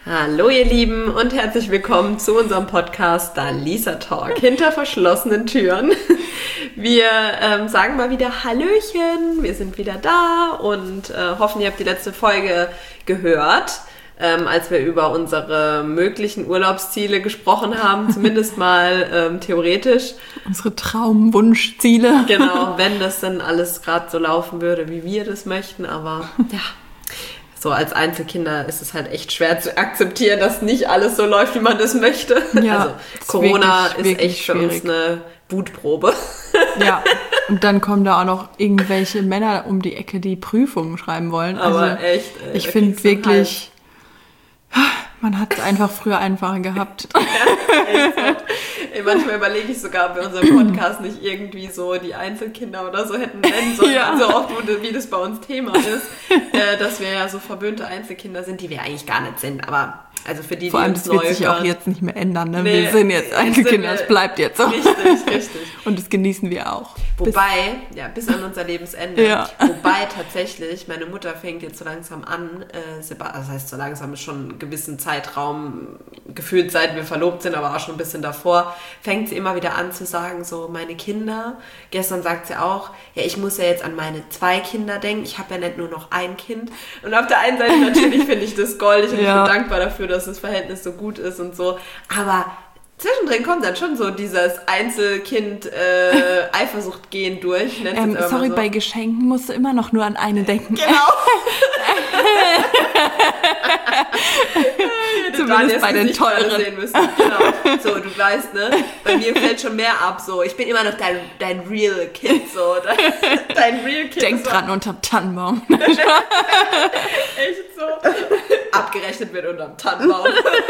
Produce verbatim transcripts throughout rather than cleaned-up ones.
Hallo ihr Lieben und herzlich willkommen zu unserem Podcast Dalisa Talk hinter verschlossenen Türen. Wir ähm, sagen mal wieder Hallöchen, wir sind wieder da und äh, hoffen, ihr habt die letzte Folge gehört, ähm, als wir über unsere möglichen Urlaubsziele gesprochen haben, zumindest mal ähm, theoretisch. Unsere Traumwunschziele. Genau, wenn das dann alles gerade so laufen würde, wie wir das möchten, aber ja. So als Einzelkinder ist es halt echt schwer zu akzeptieren, dass nicht alles so läuft, wie man das möchte. Ja, also ist Corona wirklich, ist wirklich echt für schwierig. uns eine Wutprobe. Ja, und dann kommen da auch noch irgendwelche Männer um die Ecke, die Prüfungen schreiben wollen. Aber also echt, ey, ich da finde kriegst du einen wirklich, man hat es einfach früher einfacher gehabt. Ja, echt so. Ey, manchmal überlege ich sogar, ob wir unseren Podcast nicht irgendwie so die Einzelkinder oder so hätten nennen sollen, Ja. so oft, wie das bei uns Thema ist, äh, dass wir ja so verwöhnte Einzelkinder sind, die wir eigentlich gar nicht sind, aber also für die, Vor die allem, uns das wird neu sich auch hören. jetzt nicht mehr ändern. Ne? Nee, wir sind jetzt jetzt Einzelkinder, sind es wir- bleibt jetzt so. Richtig, richtig. Und das genießen wir auch. Wobei, ja, bis an unser Lebensende. Ja. Wobei tatsächlich, meine Mutter fängt jetzt so langsam an, äh, Seba- das heißt so langsam ist schon einen gewissen Zeitraum, gefühlt seit wir verlobt sind, aber auch schon ein bisschen davor, fängt sie immer wieder an zu sagen, so meine Kinder, gestern sagt sie auch, ja, ich muss ja jetzt an meine zwei Kinder denken, ich habe ja nicht nur noch ein Kind. Und auf der einen Seite natürlich finde ich das goldig und Ja. ich bin dankbar dafür, dass das Verhältnis so gut ist und so, aber zwischendrin kommt dann schon so dieses Einzelkind-Eifersucht-Gehen durch. nenn's Ähm, jetzt aber sorry, so. bei Geschenken musst du immer noch nur an eine denken. Genau. Zumindest bei den Gesicht gerade teuren. sehen müssen. Genau. So, du weißt, ne? Bei mir fällt schon mehr ab. So, ich bin immer noch dein, dein Real Kid. So, dein, dein Real Kid. Denk so. dran, unterm Tannenbaum. Echt so. Abgerechnet wird unterm Tannenbaum.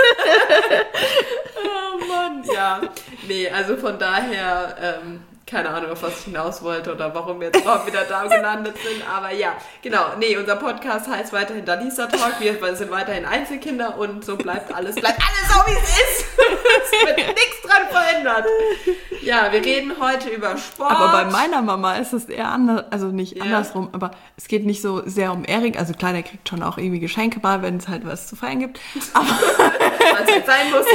Oh Mann. Ja. Nee, also von daher, ähm, keine Ahnung, auf was ich hinaus wollte oder warum wir jetzt überhaupt wieder da gelandet sind. Aber ja, genau. Nee, unser Podcast heißt weiterhin Dalisa Talk. Wir sind weiterhin Einzelkinder und so bleibt alles, bleibt alles so, wie es ist. Es wird nichts dran verändert. Ja, wir reden heute über Sport. Aber bei meiner Mama ist es eher anders, also nicht Ja. andersrum, aber es geht nicht so sehr um Erik. Also klar, der kriegt schon auch irgendwie Geschenke mal, wenn es halt was zu feiern gibt. was jetzt sein muss.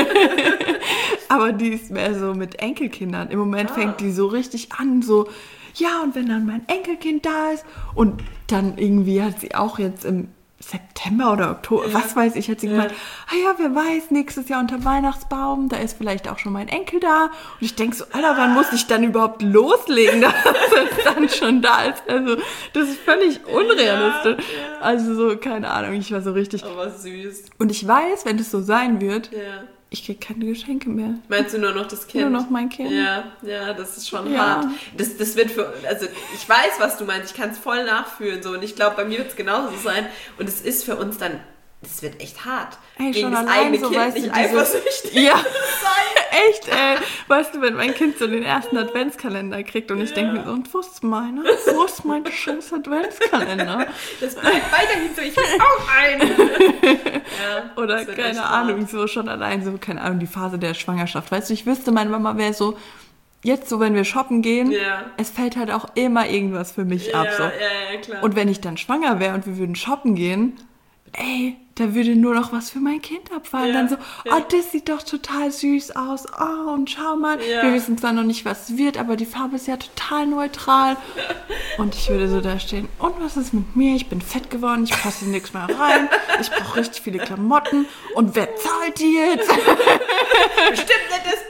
Aber die ist mehr so mit Enkelkindern. Im Moment Ah. fängt die so richtig an, so, ja, und wenn dann mein Enkelkind da ist und dann irgendwie hat sie auch jetzt im September oder Oktober, Ja. was weiß ich, hat sie Ja. gemeint, ah ja, wer weiß, nächstes Jahr unter Weihnachtsbaum, da ist vielleicht auch schon mein Enkel da. Und ich denke so, Alter, wann muss ich dann überhaupt loslegen, dass es dann schon da ist? Also, das ist völlig unrealistisch. Ja, ja. Also so, keine Ahnung, ich war so richtig. Aber süß. Und ich weiß, wenn es so sein wird, Ja. ich kriege keine Geschenke mehr. Meinst du nur noch das Kind? Nur noch mein Kind. Ja, ja, das ist schon Ja. hart. Das, das wird für, also ich weiß, was du meinst, ich kann es voll nachfühlen so und ich glaube, bei mir wird es genauso sein und es ist für uns dann, das wird echt hart. Ey, Gegen schon das allein eigene so, Kind weißt du, nicht diese- eifersüchtig Ja. sein. Echt, ey. Weißt du, wenn mein Kind so den ersten Adventskalender kriegt und ich denke mir so, und wo ist meiner? Wo ist mein scheiß Adventskalender? Das bleibt weiterhin so, ich will auch einen. Ja, Oder das wird echt keine hart. Ahnung, so schon allein so, keine Ahnung, die Phase der Schwangerschaft. Weißt du, ich wüsste, meine Mama wäre so, jetzt so, wenn wir shoppen gehen, Ja. es fällt halt auch immer irgendwas für mich Ja, ab. So. ja, ja, klar. Und wenn ich dann schwanger wäre und wir würden shoppen gehen, ey, da würde nur noch was für mein Kind abfallen. Ja, Dann so, ja. oh, das sieht doch total süß aus. Oh, und schau mal, Ja. wir wissen zwar noch nicht, was es wird, aber die Farbe ist ja total neutral. Und ich würde so da stehen, und was ist mit mir? Ich bin fett geworden, ich passe nichts mehr rein, ich brauche richtig viele Klamotten. Und wer zahlt die jetzt? Bestimmt nicht das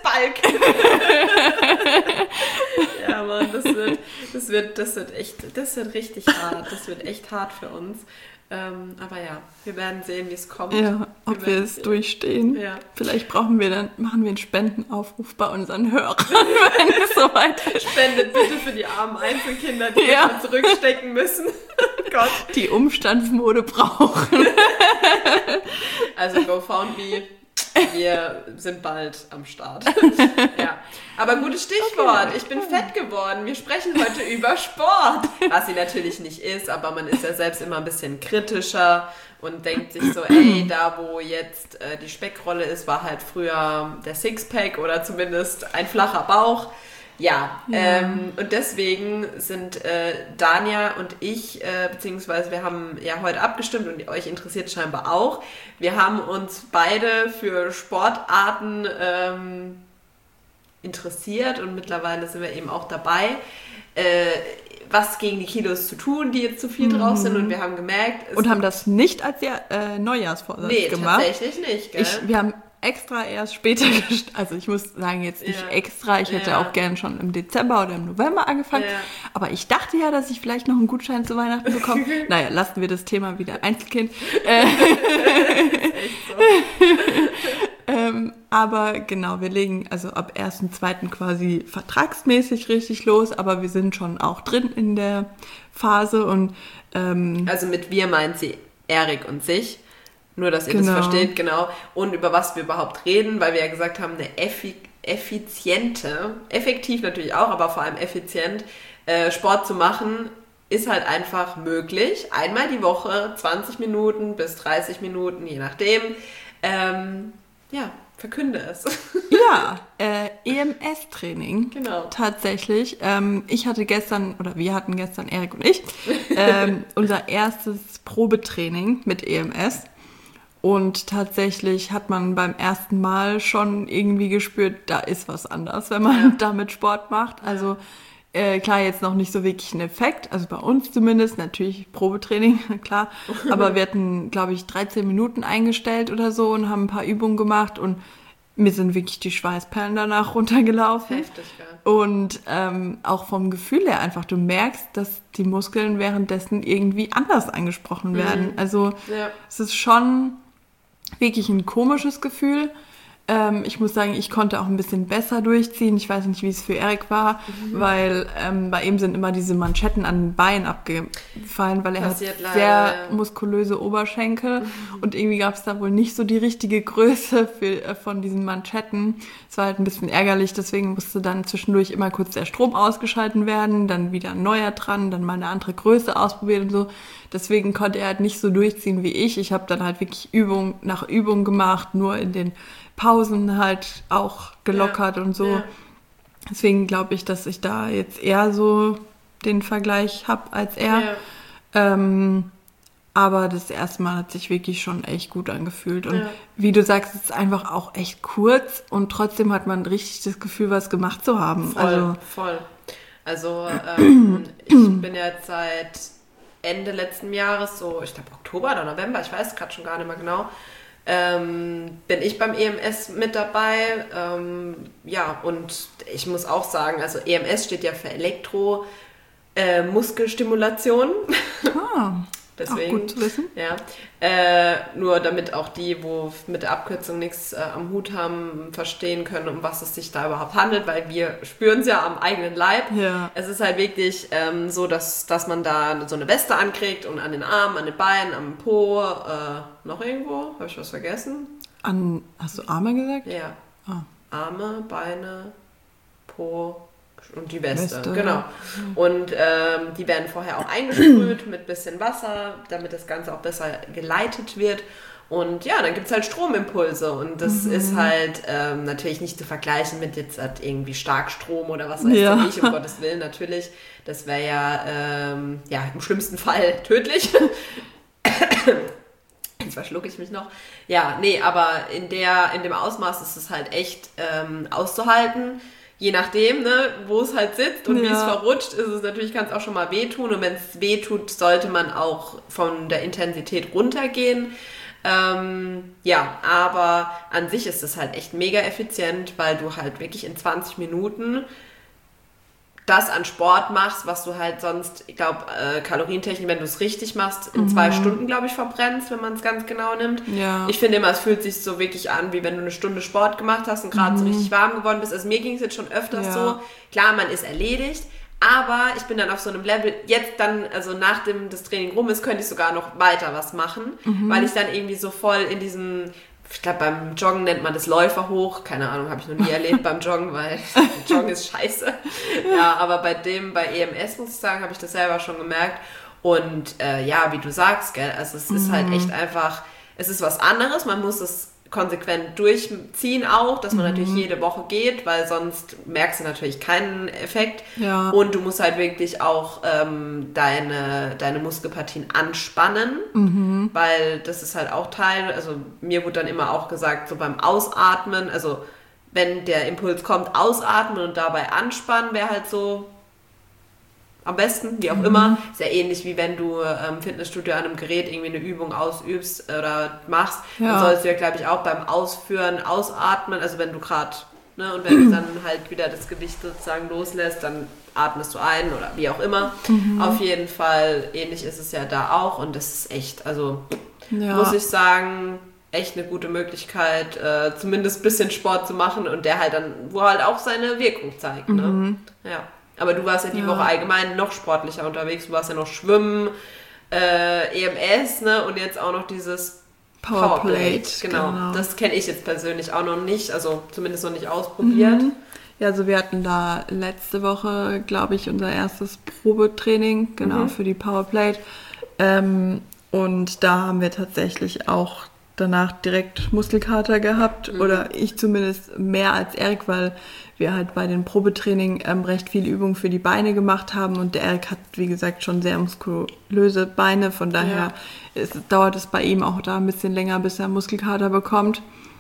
Balk. Ja, Mann, das wird, das wird, das wird echt, das wird richtig hart. Das wird echt hart für uns. Ähm, aber ja, wir werden sehen, wie es kommt. Ja, ob wir werden es sehen. durchstehen. Ja. Vielleicht brauchen wir dann, machen wir einen Spendenaufruf bei unseren Hörern, wenn es soweit ist. Spendet bitte für die armen Einzelkinder, die Ja. ja. zurückstecken müssen. Gott. Die Umstandsmode brauchen. Also GoFundMe, wir sind bald am Start. Ja. Aber gutes Stichwort, ich bin fett geworden. Wir sprechen heute über Sport. Was sie natürlich nicht ist, aber man ist ja selbst immer ein bisschen kritischer und denkt sich so, ey, da wo jetzt äh, die Speckrolle ist, war halt früher der Sixpack oder zumindest ein flacher Bauch. Ja, Ja. Ähm, und deswegen sind äh, Dania und ich, äh, beziehungsweise wir haben ja heute abgestimmt und euch interessiert scheinbar auch. Wir haben uns beide für Sportarten ähm, interessiert und mittlerweile sind wir eben auch dabei, äh, was gegen die Kilos zu tun, die jetzt zu viel Mhm. drauf sind. Und wir haben gemerkt... es Und haben das nicht als ja, äh, Neujahrsvorsatz Nee, gemacht. tatsächlich nicht, gell? Ich, wir haben extra erst später, gest- also ich muss sagen, jetzt nicht Ja. extra, ich hätte Ja. auch gern schon im Dezember oder im November angefangen, Ja. aber ich dachte ja, dass ich vielleicht noch einen Gutschein zu Weihnachten bekomme. Naja, lassen wir das Thema wieder Einzelkind. Äh, Echt so. ähm, aber genau, wir legen also ab ersten zweiten quasi vertragsmäßig richtig los, aber wir sind schon auch drin in der Phase und ähm, Also mit wir meint sie Erik und sich. Nur, dass ihr Genau. das versteht, genau. Und über was wir überhaupt reden, weil wir ja gesagt haben, eine effi- effiziente, effektiv natürlich auch, aber vor allem effizient, äh, Sport zu machen, ist halt einfach möglich. Einmal die Woche, zwanzig Minuten bis dreißig Minuten, je nachdem. Ähm, ja, verkünde es. ja, äh, E M S-Training. Genau. Tatsächlich. Ähm, ich hatte gestern, oder wir hatten gestern, Erik und ich, ähm, unser erstes Probetraining mit E M S. Und tatsächlich hat man beim ersten Mal schon irgendwie gespürt, da ist was anders, wenn man Ja. damit Sport macht. Also äh, klar, jetzt noch nicht so wirklich ein Effekt, also bei uns zumindest, natürlich Probetraining, klar. Aber wir hatten, glaube ich, dreizehn Minuten eingestellt oder so und haben ein paar Übungen gemacht und mir sind wirklich die Schweißperlen danach runtergelaufen. Heftig, gell? Und ähm, auch vom Gefühl her einfach, du merkst, dass die Muskeln währenddessen irgendwie anders angesprochen werden. Also Ja. es ist schon wirklich ein komisches Gefühl. Ähm, ich muss sagen, ich konnte auch ein bisschen besser durchziehen. Ich weiß nicht, wie es für Erik war, Mhm. weil ähm, bei ihm sind immer diese Manschetten an den Beinen abgefallen, weil er Passiert hat leider, sehr ja. Mhm. muskulöse Oberschenkel und irgendwie gab es da wohl nicht so die richtige Größe für, äh, von diesen Manschetten. Es war halt ein bisschen ärgerlich, deswegen musste dann zwischendurch immer kurz der Strom ausgeschalten werden, dann wieder ein neuer dran, dann mal eine andere Größe ausprobiert und so. Deswegen konnte er halt nicht so durchziehen wie ich. Ich habe dann halt wirklich Übung nach Übung gemacht, nur in den Pausen halt auch gelockert Ja. und so. Ja. Deswegen glaube ich, dass ich da jetzt eher so den Vergleich habe als er. Ja. Ähm, aber das erste Mal hat sich wirklich schon echt gut angefühlt. Und Ja. wie du sagst, es ist einfach auch echt kurz und trotzdem hat man richtig das Gefühl, was gemacht zu haben. Voll, Also voll. Also ähm, ich bin jetzt seit Ende letzten Jahres, so ich glaube Oktober oder November, ich weiß gerade schon gar nicht mehr genau, ähm, bin ich beim E M S mit dabei. Ähm, ja, und ich muss auch sagen, also E M S steht ja für Elektro äh, Muskelstimulation. ah, Deswegen, auch gut zu wissen. Ja, äh, nur damit auch die, wo mit der Abkürzung nichts äh, am Hut haben, verstehen können, um was es sich da überhaupt handelt, weil wir spüren es ja am eigenen Leib. Ja. Es ist halt wirklich ähm, so, dass, dass man da so eine Weste ankriegt und an den Armen, an den Beinen, am Po, äh, noch irgendwo, habe ich was vergessen? An, hast du Arme gesagt? Ja, Ah. Arme, Beine, Po und die Weste, Weste, genau. ja. Und ähm, die werden vorher auch eingesprüht mit bisschen Wasser, damit das Ganze auch besser geleitet wird. Und ja, dann gibt es halt Stromimpulse und das Mhm. ist halt ähm, natürlich nicht zu vergleichen mit jetzt halt irgendwie Starkstrom oder was weiß Ja. ich, um Gottes Willen natürlich. Das wäre ja, ähm, ja im schlimmsten Fall tödlich. Jetzt verschlucke ich mich noch. Ja, nee, aber in, der, in dem Ausmaß ist es halt echt ähm, auszuhalten. Je nachdem, ne, wo es halt sitzt und Ja. wie es verrutscht, ist es natürlich, kann es auch schon mal wehtun. Und wenn es wehtut, sollte man auch von der Intensität runtergehen. Ähm, ja, aber an sich ist es halt echt mega effizient, weil du halt wirklich in zwanzig Minuten das an Sport machst, was du halt sonst, ich glaube, äh, kalorientechnisch, wenn du es richtig machst, in zwei Stunden, glaube ich, verbrennst, wenn man es ganz genau nimmt. Ja. Ich finde immer, es fühlt sich so wirklich an, wie wenn du eine Stunde Sport gemacht hast und gerade so richtig warm geworden bist. Also mir ging es jetzt schon öfters Ja. so. Klar, man ist erledigt, aber ich bin dann auf so einem Level, jetzt dann, also nachdem das Training rum ist, könnte ich sogar noch weiter was machen, weil ich dann irgendwie so voll in diesem, ich glaube beim Joggen nennt man das Läufer hoch, keine Ahnung, habe ich noch nie erlebt beim Joggen, weil Joggen ist scheiße. Ja, aber bei dem, bei E M S muss ich sagen, habe ich das selber schon gemerkt und äh, ja, wie du sagst, gell, also es ist halt echt einfach, es ist was anderes, man muss es konsequent durchziehen auch, dass man mhm. natürlich jede Woche geht, weil sonst merkst du natürlich keinen Effekt. Ja. Und du musst halt wirklich auch ähm, deine, deine Muskelpartien anspannen, mhm. weil das ist halt auch Teil, also mir wurde dann immer auch gesagt, so beim Ausatmen, also wenn der Impuls kommt, ausatmen und dabei anspannen, wäre halt so am besten, wie auch mhm. immer. Sehr ähnlich wie wenn du im ähm, Fitnessstudio an einem Gerät irgendwie eine Übung ausübst oder machst. Ja. Dann sollst du ja, glaube ich, auch beim Ausführen ausatmen. Also wenn du gerade, ne, und wenn du dann halt wieder das Gewicht sozusagen loslässt, dann atmest du ein oder wie auch immer. Mhm. Auf jeden Fall, ähnlich ist es ja da auch. Und das ist echt, also ja. muss ich sagen, echt eine gute Möglichkeit, äh, zumindest ein bisschen Sport zu machen und der halt dann, wo halt auch seine Wirkung zeigt. Ne? Mhm. Ja. Aber du warst ja die ja. Woche allgemein noch sportlicher unterwegs. Du warst ja noch Schwimmen, äh, E M S, ne? Und jetzt auch noch dieses Powerplate. Powerplate. Genau. genau. Das kenne ich jetzt persönlich auch noch nicht, also zumindest noch nicht ausprobiert. Mhm. Ja, also wir hatten da letzte Woche, glaube ich, unser erstes Probetraining, genau, mhm. für die Powerplate. Ähm, und da haben wir tatsächlich auch danach direkt Muskelkater gehabt. Mhm. Oder ich zumindest mehr als Erik, weil wir halt bei den Probetraining ähm, recht viel Übung für die Beine gemacht haben und der Erik hat, wie gesagt, schon sehr muskulöse Beine, von daher ja. ist, dauert es bei ihm auch da ein bisschen länger, bis er Muskelkater bekommt.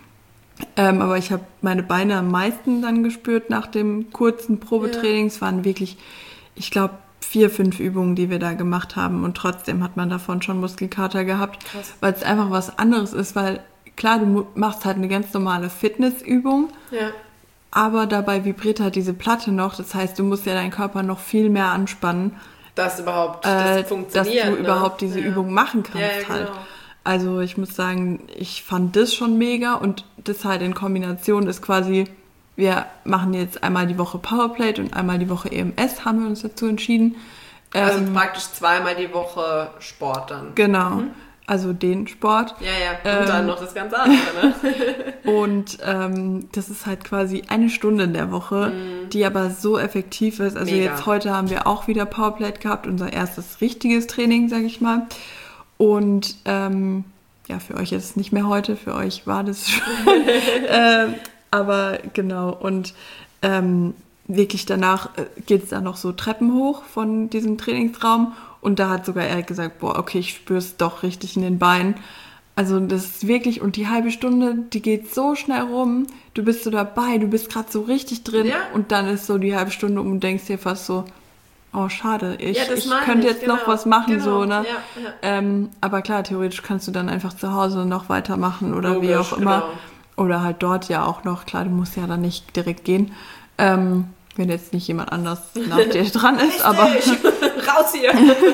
Ähm, aber ich habe meine Beine am meisten dann gespürt nach dem kurzen Probetraining. Es ja. waren wirklich, ich glaube, vier, fünf Übungen, die wir da gemacht haben und trotzdem hat man davon schon Muskelkater gehabt, weil es einfach was anderes ist, weil klar, du machst halt eine ganz normale Fitnessübung, ja. aber dabei vibriert halt diese Platte noch, das heißt, du musst ja deinen Körper noch viel mehr anspannen, dass überhaupt das äh, funktioniert, dass du ne? überhaupt diese ja. Übung machen kannst ja, ja, genau. halt. Also ich muss sagen, ich fand das schon mega und das halt in Kombination ist quasi, wir machen jetzt einmal die Woche Powerplate und einmal die Woche E M S, haben wir uns dazu entschieden. Also ähm, praktisch zweimal die Woche Sport dann. Genau, mhm. also den Sport. Ja, ja, und ähm, dann noch das ganze andere, ne? Und ähm, das ist halt quasi eine Stunde in der Woche, mhm. die aber so effektiv ist. Also Mega. Jetzt heute haben wir auch wieder Powerplate gehabt, unser erstes richtiges Training, sag ich mal. Und ähm, ja, für euch ist es nicht mehr heute, für euch war das schon. ähm, aber genau, und ähm, wirklich danach äh, geht es dann noch so Treppen hoch von diesem Trainingsraum und da hat sogar Erik gesagt, boah, okay, ich spüre es doch richtig in den Beinen. Also das ist wirklich, und die halbe Stunde, die geht so schnell rum, du bist so dabei, du bist gerade so richtig drin ja. und dann ist so die halbe Stunde um und denkst dir fast so, oh schade, ich, ja, ich könnte jetzt genau. noch was machen, genau. so, ne? Ja, ja. Ähm, aber klar, theoretisch kannst du dann einfach zu Hause noch weitermachen oder Logisch, wie auch immer. Genau. Oder halt dort ja auch noch, klar, du musst ja dann nicht direkt gehen, ähm, wenn jetzt nicht jemand anders nach dir dran ist, aber raus hier!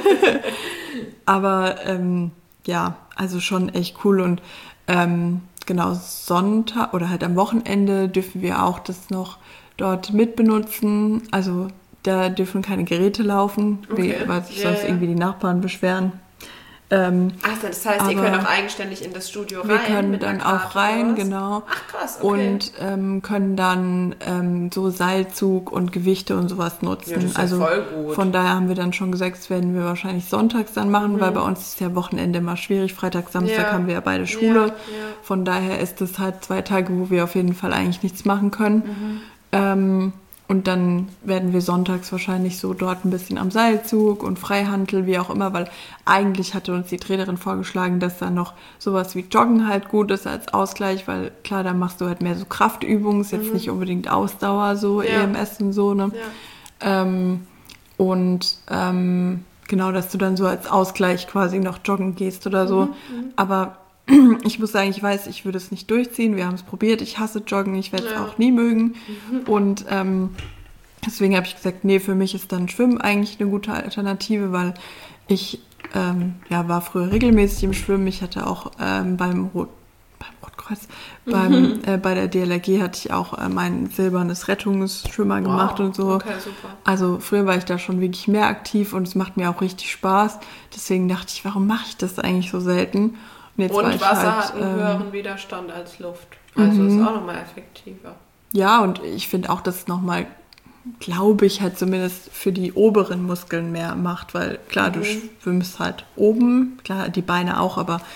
aber ähm, ja, also schon echt cool und ähm, genau, Sonntag oder halt am Wochenende dürfen wir auch das noch dort mitbenutzen, also da dürfen keine Geräte laufen, okay. weil sich ja, sonst ja. irgendwie die Nachbarn beschweren. Ähm, Ach, das heißt, ihr könnt auch eigenständig in das Studio rein? Wir können mit dann auch rein, genau. Ach krass, okay. Und ähm, können dann ähm, so Seilzug und Gewichte und sowas nutzen. Ja, das ist ja also voll gut. Von daher haben wir dann schon gesagt, das werden wir wahrscheinlich sonntags dann machen, mhm. weil bei uns ist ja Wochenende immer schwierig. Freitag, Samstag ja. haben wir ja beide Schule. Ja, ja. Von daher ist das halt zwei Tage, wo wir auf jeden Fall eigentlich nichts machen können. Mhm. Ähm, Und dann werden wir sonntags wahrscheinlich so dort ein bisschen am Seilzug und Freihantel, wie auch immer, weil eigentlich hatte uns die Trainerin vorgeschlagen, dass da noch sowas wie Joggen halt gut ist als Ausgleich, weil klar, da machst du halt mehr so Kraftübungen, ist jetzt mhm. nicht unbedingt Ausdauer, so ja. E M S und so, ne? Ja. Ähm, und ähm, genau, dass du dann so als Ausgleich quasi noch joggen gehst oder so. Mhm. Aber ich muss sagen, ich weiß, ich würde es nicht durchziehen. Wir haben es probiert. Ich hasse Joggen. Ich werde es ja. auch nie mögen. Mhm. Und ähm, deswegen habe ich gesagt, nee, für mich ist dann Schwimmen eigentlich eine gute Alternative, weil ich ähm, ja, war früher regelmäßig im Schwimmen. Ich hatte auch ähm, beim, Rot, beim Rotkreuz, mhm. beim, äh, bei der D L R G hatte ich auch äh, mein silbernes Rettungsschwimmer wow. gemacht und so. Okay, super. Also früher war ich da schon wirklich mehr aktiv und es macht mir auch richtig Spaß. Deswegen dachte ich, warum mache ich das eigentlich so selten? Und, und Wasser halt, hat einen ähm, höheren Widerstand als Luft. Also mhm. ist auch nochmal effektiver. Ja, und ich finde auch, dass es nochmal, glaube ich, halt zumindest für die oberen Muskeln mehr macht, weil klar, mhm. du schwimmst halt oben, klar, die Beine auch, aber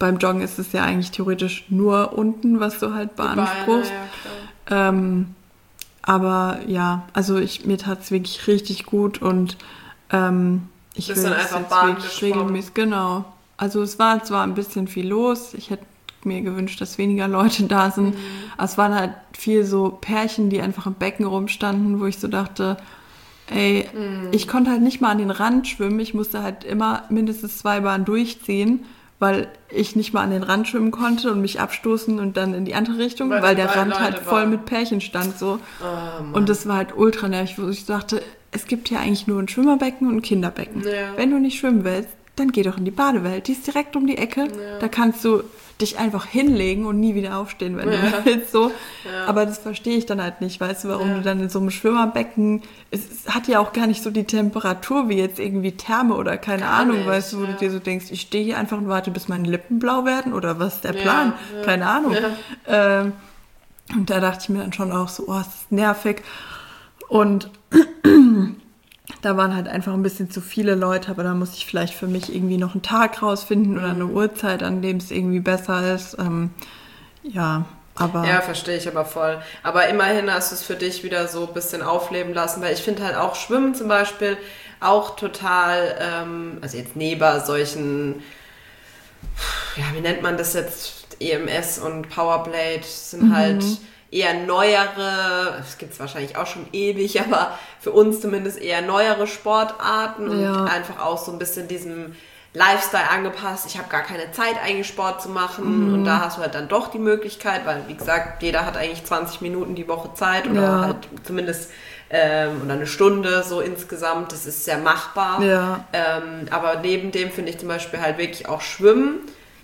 beim Joggen ist es ja eigentlich theoretisch nur unten, was du halt beanspruchst. Ja, ja, ähm, aber ja, also ich, mir tat es wirklich richtig gut und ähm, ich das will dann das einfach jetzt Bahn wirklich geschwommen. regelmäßig, genau. Also es war zwar ein bisschen viel los, ich hätte mir gewünscht, dass weniger Leute da sind, Mhm. aber es waren halt viel so Pärchen, die einfach im Becken rumstanden, wo ich so dachte, ey, Mhm. ich konnte halt nicht mal an den Rand schwimmen, ich musste halt immer mindestens zwei Bahnen durchziehen, weil ich nicht mal an den Rand schwimmen konnte und mich abstoßen und dann in die andere Richtung, Weil weil, die der beiden Rand halt Leute voll waren. mit Pärchen stand so. Oh, Mann. Und das war halt ultra nervig, wo ich dachte, es gibt ja eigentlich nur ein Schwimmerbecken und ein Kinderbecken. Ja. Wenn du nicht schwimmen willst, dann geh doch in die Badewelt. Die ist direkt um die Ecke. Ja. Da kannst du dich einfach hinlegen und nie wieder aufstehen, wenn Ja. du willst. So. Ja. Aber das verstehe ich dann halt nicht. Weißt du, warum Ja. du dann in so einem Schwimmerbecken, es hat ja auch gar nicht so die Temperatur wie jetzt irgendwie Therme oder keine Gar Ahnung, nicht, weißt du, wo ja. du dir so denkst, ich stehe hier einfach und warte, bis meine Lippen blau werden oder was ist der Ja, Plan? ja. Keine Ahnung. Ja. Ähm, und da dachte ich mir dann schon auch so, oh, das ist nervig. Und da waren halt einfach ein bisschen zu viele Leute, aber da muss ich vielleicht für mich irgendwie noch einen Tag rausfinden oder eine Uhrzeit, an dem es irgendwie besser ist. Ähm, ja, aber... Ja, verstehe ich aber voll. Aber immerhin hast du es für dich wieder so ein bisschen aufleben lassen, weil ich finde halt auch Schwimmen zum Beispiel auch total, ähm, also jetzt neben solchen, ja, wie nennt man das jetzt, E M S und Powerblade sind halt eher neuere, es gibt es wahrscheinlich auch schon ewig, aber für uns zumindest eher neuere Sportarten und Ja. einfach auch so ein bisschen diesem Lifestyle angepasst. Ich habe gar keine Zeit, eigentlich Sport zu machen und da hast du halt dann doch die Möglichkeit, weil wie gesagt, jeder hat eigentlich zwanzig Minuten die Woche Zeit oder Ja. halt zumindest ähm, oder eine Stunde so insgesamt. Das ist sehr machbar. Ja. Ähm, aber neben dem finde ich zum Beispiel halt wirklich auch Schwimmen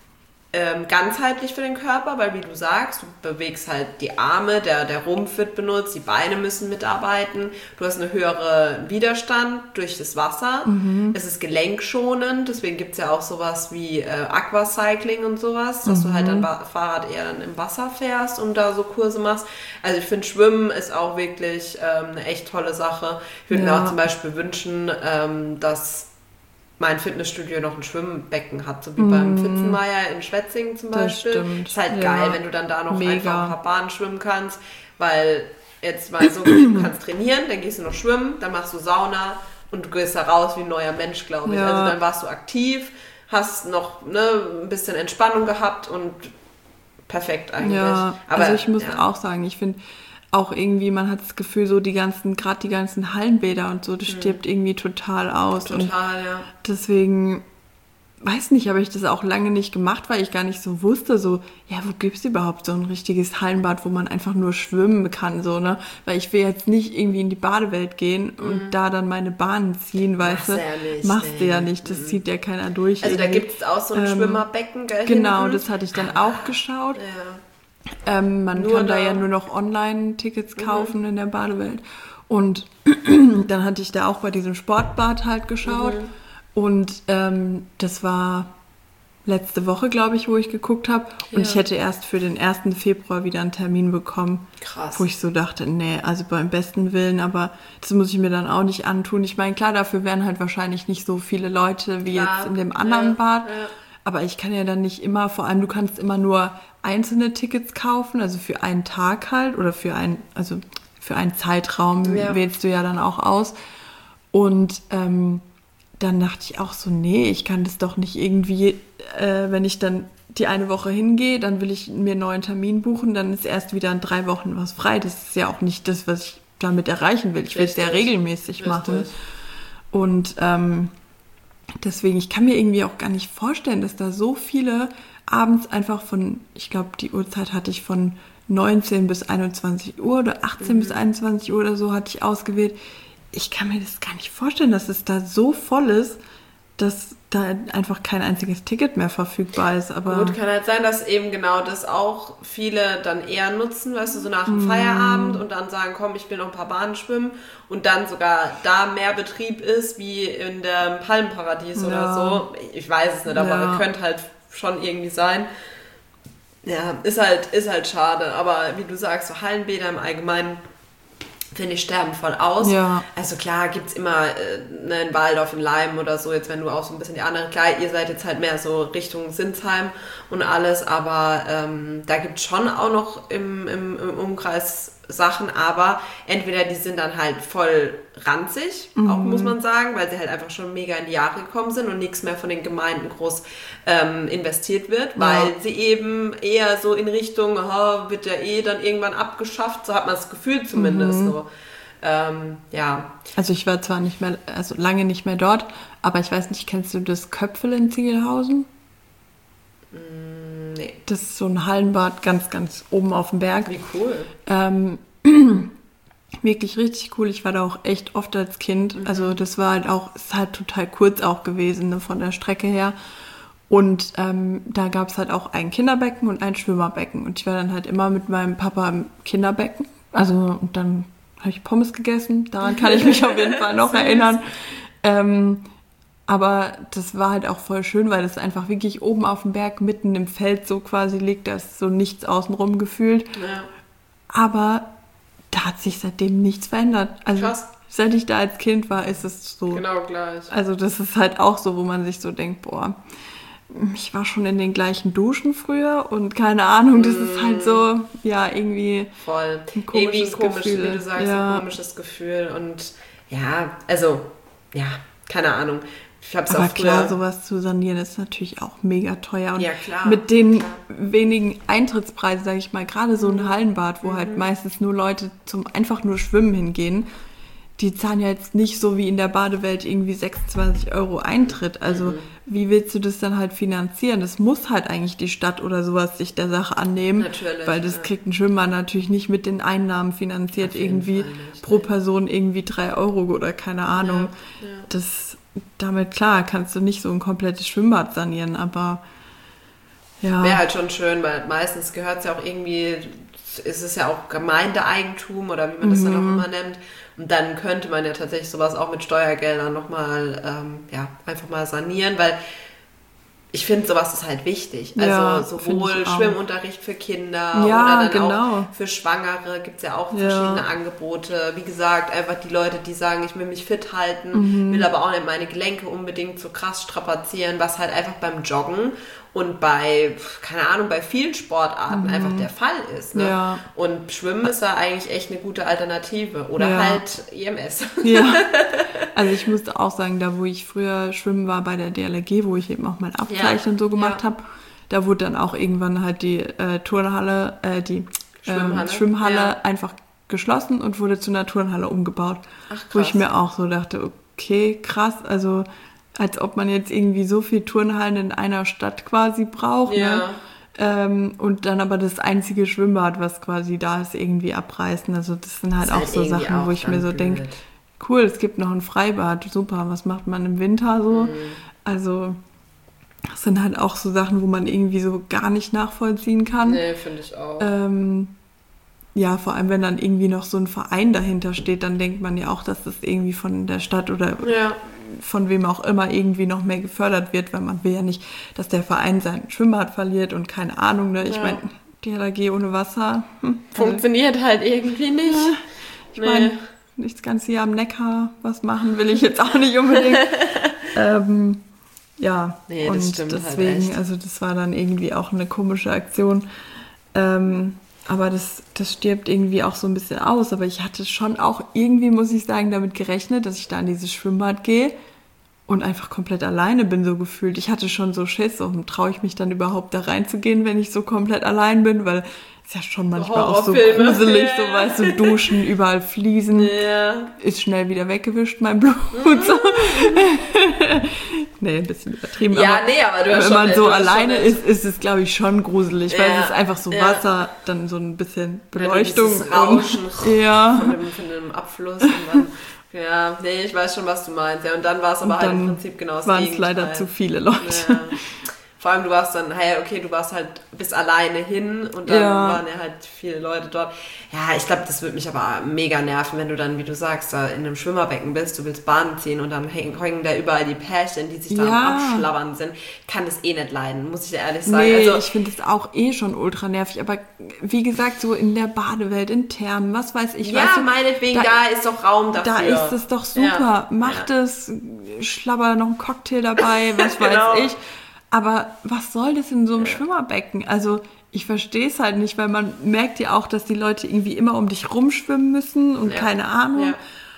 ähm, ganzheitlich für den Körper, weil wie du sagst, du bewegst halt die Arme, der, der Rumpf wird benutzt, die Beine müssen mitarbeiten, du hast einen höheren Widerstand durch das Wasser, es ist gelenkschonend, deswegen gibt es ja auch sowas wie äh, Aquacycling und sowas, dass du halt dein Ba- Fahrrad eher dann im Wasser fährst und da so Kurse machst. Also ich finde Schwimmen ist auch wirklich ähm, eine echt tolle Sache. Ich würde Ja. mir auch zum Beispiel wünschen, ähm, dass mein Fitnessstudio noch ein Schwimmbecken hat, so wie beim Pfitzenmeier in Schwetzingen zum Das Beispiel. stimmt, Ist halt ja. geil, wenn du dann da noch Mega. einfach ein paar Bahnen schwimmen kannst, weil jetzt mal so, du kannst trainieren, dann gehst du noch schwimmen, dann machst du Sauna und du gehst da raus wie ein neuer Mensch, glaube ich. Ja. Also dann warst du aktiv, hast noch ne, ein bisschen Entspannung gehabt und perfekt eigentlich. Ja, Aber, also ich muss ja. auch sagen, ich finde auch irgendwie, man hat das Gefühl, so die ganzen, gerade die ganzen Hallenbäder und so, das stirbt irgendwie total aus. Und Total, ja. deswegen, weiß nicht, habe ich das auch lange nicht gemacht, weil ich gar nicht so wusste, so, ja, wo gibt es überhaupt so ein richtiges Hallenbad, wo man einfach nur schwimmen kann, so, ne? Weil ich will jetzt nicht irgendwie in die Badewelt gehen und da dann meine Bahnen ziehen, weißt Machst du? du ja nicht, Machst du nee. ja nicht, das zieht ja keiner durch. Also da irgendwie. gibt es auch so ein Ähm, Schwimmerbecken, gell? Genau, hinten. das hatte ich dann auch geschaut. Ja. Ähm, man Nur kann da da- ja nur noch Online-Tickets kaufen in der Badewelt. Und dann hatte ich da auch bei diesem Sportbad halt geschaut. Mhm. Und ähm, das war letzte Woche, glaube ich, wo ich geguckt habe. Und Ja. ich hätte erst für den ersten Februar wieder einen Termin bekommen. Krass. Wo ich so dachte, nee, also beim besten Willen, aber das muss ich mir dann auch nicht antun. Ich meine, klar, dafür wären halt wahrscheinlich nicht so viele Leute wie Klar. jetzt in dem anderen Ja, Bad. ja. Aber ich kann ja dann nicht immer, vor allem du kannst immer nur einzelne Tickets kaufen, also für einen Tag halt oder für ein, also für einen Zeitraum Ja. wählst du ja dann auch aus. Und ähm, dann dachte ich auch so, nee, ich kann das doch nicht irgendwie, äh, wenn ich dann die eine Woche hingehe, dann will ich mir einen neuen Termin buchen, dann ist erst wieder in drei Wochen was frei. Das ist ja auch nicht das, was ich damit erreichen will. Ich will es ja Richtig. regelmäßig Richtig. machen. Und ähm, deswegen, ich kann mir irgendwie auch gar nicht vorstellen, dass da so viele abends einfach von, ich glaube, die Uhrzeit hatte ich von neunzehn bis einundzwanzig Uhr oder achtzehn bis einundzwanzig Uhr oder so hatte ich ausgewählt. Ich kann mir das gar nicht vorstellen, dass es da so voll ist, dass da einfach kein einziges Ticket mehr verfügbar ist. Aber Gut, kann halt sein, dass eben genau das auch viele dann eher nutzen, weißt du, so nach dem Feierabend und dann sagen, komm, ich will noch ein paar Bahnen schwimmen und dann sogar da mehr Betrieb ist wie in dem Palmenparadies oder Ja. so. Ich weiß es nicht, aber Ja. könnte halt schon irgendwie sein. Ja, ist halt, ist halt schade, aber wie du sagst, so Hallenbäder im Allgemeinen finde ich, sterben voll aus. Ja. Also klar gibt's immer äh, ne, in Waldorf, in Leim oder so, jetzt wenn du auch so ein bisschen die andere, klar, ihr seid jetzt halt mehr so Richtung Sinsheim und alles, aber ähm, da gibt's schon auch noch im, im, im Umkreis Sachen, aber entweder die sind dann halt voll ranzig, mhm. auch muss man sagen, weil sie halt einfach schon mega in die Jahre gekommen sind und nichts mehr von den Gemeinden groß ähm, investiert wird, weil ja. sie eben eher so in Richtung, oh, wird ja eh dann irgendwann abgeschafft, so hat man das Gefühl zumindest mhm. so. Ähm, ja. Also ich war zwar nicht mehr, also lange nicht mehr dort, aber ich weiß nicht, kennst du das Köpfel in Ziegelhausen? Mm, nee. Das ist so ein Hallenbad ganz, ganz oben auf dem Berg. Wie cool. Ähm, wirklich richtig cool. Ich war da auch echt oft als Kind. Mhm. Also das war halt auch, ist halt total kurz auch gewesen, ne, von der Strecke her. Und ähm, da gab es halt auch ein Kinderbecken und ein Schwimmerbecken. Und ich war dann halt immer mit meinem Papa im Kinderbecken. Also und dann habe ich Pommes gegessen. Daran kann ich mich auf jeden Fall noch erinnern. Ähm, aber das war halt auch voll schön, weil das einfach wirklich oben auf dem Berg mitten im Feld so quasi liegt. Da ist so nichts außenrum gefühlt. Ja. Aber da hat sich seitdem nichts verändert. Also Krass. Seit ich da als Kind war, ist es so. Genau gleich. Also das ist halt auch so, wo man sich so denkt, boah, ich war schon in den gleichen Duschen früher und keine Ahnung, das mm. ist halt so, ja, irgendwie voll. ein komisches irgendwie ein komisch, Gefühl. Wie du sagst, ja. ein komisches Gefühl und ja, also, ja, keine Ahnung. Ich hab's Aber auch früher... klar, sowas zu sanieren ist natürlich auch mega teuer. Und ja, klar. mit den klar. wenigen Eintrittspreisen, sage ich mal, gerade so ein Hallenbad, wo mhm. halt meistens nur Leute zum einfach nur Schwimmen hingehen, die zahlen ja jetzt nicht so wie in der Badewelt irgendwie sechsundzwanzig Euro Eintritt. Also mhm. wie willst du das dann halt finanzieren? Das muss halt eigentlich die Stadt oder sowas sich der Sache annehmen. Natürlich, weil das ja. kriegt ein Schwimmer natürlich nicht mit den Einnahmen finanziert, irgendwie nicht, pro Person irgendwie drei Euro oder keine Ahnung. Ja, ja. Das, damit, klar, kannst du nicht so ein komplettes Schwimmbad sanieren, aber ja. Wäre halt schon schön, weil meistens gehört es ja auch irgendwie, ist es ja auch Gemeindeeigentum oder wie man das mhm. dann auch immer nennt. Und dann könnte man ja tatsächlich sowas auch mit Steuergeldern nochmal, ähm, ja, einfach mal sanieren, weil ich finde, sowas ist halt wichtig. Also ja, sowohl Schwimmunterricht für Kinder ja, oder dann genau. auch für Schwangere gibt es ja auch ja. verschiedene Angebote. Wie gesagt, einfach die Leute, die sagen, ich will mich fit halten, mhm. will aber auch nicht meine Gelenke unbedingt so krass strapazieren, was halt einfach beim Joggen und bei, keine Ahnung, bei vielen Sportarten mhm. einfach der Fall ist. Ne? Ja. Und Schwimmen ist da eigentlich echt eine gute Alternative. Oder ja. halt E M S. Ja, also ich musste auch sagen, da wo ich früher schwimmen war bei der D L R G, wo ich eben auch mein Abgleich ja. und so gemacht ja. habe, da wurde dann auch irgendwann halt die äh, Turnhalle, äh, die Schwimmhalle, ähm, Schwimmhalle ja. einfach geschlossen und wurde zu einer Turnhalle umgebaut. Ach, krass. Wo ich mir auch so dachte, okay, krass, also als ob man jetzt irgendwie so viel Turnhallen in einer Stadt quasi braucht. Ja. Ne? Ähm, und dann aber das einzige Schwimmbad, was quasi da ist, irgendwie abreißen. Also das sind halt das auch halt so Sachen, auch wo ich mir so blöd. denke, cool, es gibt noch ein Freibad, super, was macht man im Winter so? Mhm. Also das sind halt auch so Sachen, wo man irgendwie so gar nicht nachvollziehen kann. Nee, finde ich auch. Ähm, ja, vor allem, wenn dann irgendwie noch so ein Verein dahinter steht, dann denkt man ja auch, dass das irgendwie von der Stadt oder ja. von wem auch immer irgendwie noch mehr gefördert wird, weil man will ja nicht, dass der Verein sein Schwimmbad verliert und keine Ahnung, ne? Ich ja. meine, D L R G ohne Wasser. Hm, funktioniert also, halt irgendwie nicht. Ja, ich nee. meine, nicht das ganze Jahr am Neckar was machen will ich jetzt auch nicht unbedingt. ähm, ja, nee, und das stimmt deswegen, halt echt. also das war dann irgendwie auch eine komische Aktion. Ähm, aber das, das stirbt irgendwie auch so ein bisschen aus. Aber ich hatte schon auch irgendwie, muss ich sagen, damit gerechnet, dass ich da in dieses Schwimmbad gehe und einfach komplett alleine bin, so gefühlt. Ich hatte schon so Schiss, und traue ich mich dann überhaupt da reinzugehen, wenn ich so komplett allein bin, weil ist ja schon manchmal auch so gruselig, yeah. so weißt du, Duschen, überall Fliesen, yeah. ist schnell wieder weggewischt, mein Blut. Mhm. So. Nee, ein bisschen übertrieben. Ja, aber nee, aber du hast wenn schon... man so alleine ist, ist es, glaube ich, schon gruselig, ja. weil es ist einfach so ja. Wasser, dann so ein bisschen Beleuchtung. Ja, Rauschen und, ja. von, dem, von dem Abfluss und dann... Ja, nee, ich weiß schon, was du meinst. Ja, und dann war es aber halt im Prinzip genau das waren Gegenteil. es leider zu viele Leute. Ja. vor allem du warst dann, hey, okay, du warst halt bis alleine hin und dann Ja. waren ja halt viele Leute dort. Ja, ich glaube, das würde mich aber mega nerven, wenn du dann, wie du sagst, da in einem Schwimmerbecken bist, du willst Bahnen ziehen und dann hängen, hängen da überall die Pärchen, die sich da Ja. am Abschlabbern sind. Ich kann das eh nicht leiden, muss ich dir ehrlich sagen. Nee, Also, ich finde es auch eh schon ultra nervig, aber wie gesagt, so in der Badewelt, in Thermen, was weiß ich. ja, weißt du, meinetwegen, da, da, ist doch Raum dafür. da ist es doch super. Ja. Macht Ja. es, schlabber noch einen Cocktail dabei, was Genau. weiß ich. Aber was soll das in so einem Schwimmerbecken? Also ich verstehe es halt nicht, weil man merkt ja auch, dass die Leute irgendwie immer um dich rumschwimmen müssen und Ja. keine Ahnung. Ja.